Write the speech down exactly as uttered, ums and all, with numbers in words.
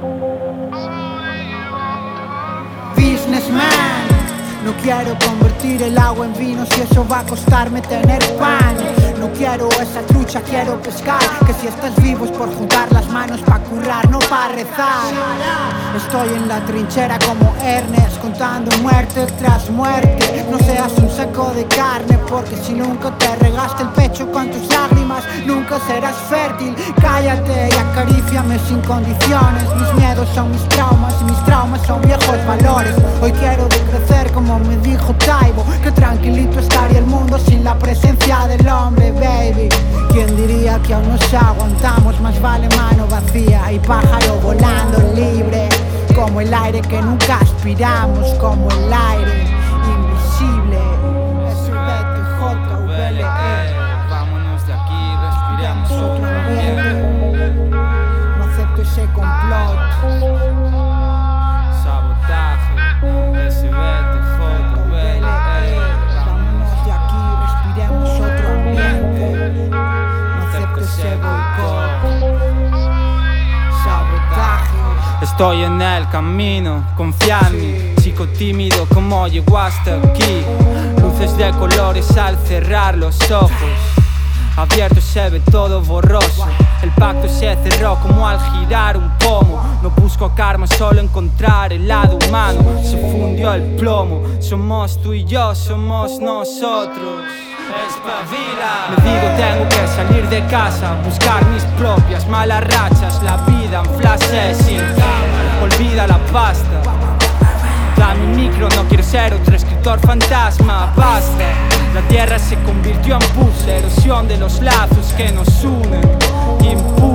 Businessman, no quiero convertir el agua en vino si eso va a costarme tener pan. No quiero esa trucha, quiero pescar. Que si estás vivo es por juntar las manos pa' currar, no pa' rezar. Estoy en la trinchera como Ernest, contando muerte tras muerte. No seas un saco de carne, porque si nunca te regaste el pecho con tus lágrimas, nunca serás fértil. Cállate y acaríciame sin condiciones. Mis miedos son mis traumas y mis traumas son viejos valores. Hoy quiero decrecer como me dijo Taibo, que tranquilito estaría el mundo sin la presencia del hombre, baby. ¿Quién diría que aún nos aguantamos? Más vale mano vacía y pájaro volando libre, como el aire que nunca aspiramos, como el aire invisible. S B T J V L E. Vámonos de aquí, respiremos otro ambiente. No acepto ese complot. Sabotaje, S B T J V L E. Vámonos de aquí, respiremos otro ambiente. No acepto ese boicot. Sabotaje. Estoy en el camino, confía en mí. Chico tímido, ¿cómo llegó hasta aquí? Luces de colores al cerrar los ojos. Abierto se ve todo borroso. El pacto se cerró como al girar un pomo. No busco karma, solo encontrar el lado humano. Se fundió el plomo. Somos tú y yo, somos nosotros. Espabila. Me digo tengo que salir de casa, buscar mis propias malas rachas. La vida en flashes sin cámara. Olvida la pasta. Dame un micro, no quiero ser otro escritor fantasma. Basta. La tierra se convirtió en puzzle, erosión de los lazos que nos unen. Impulso.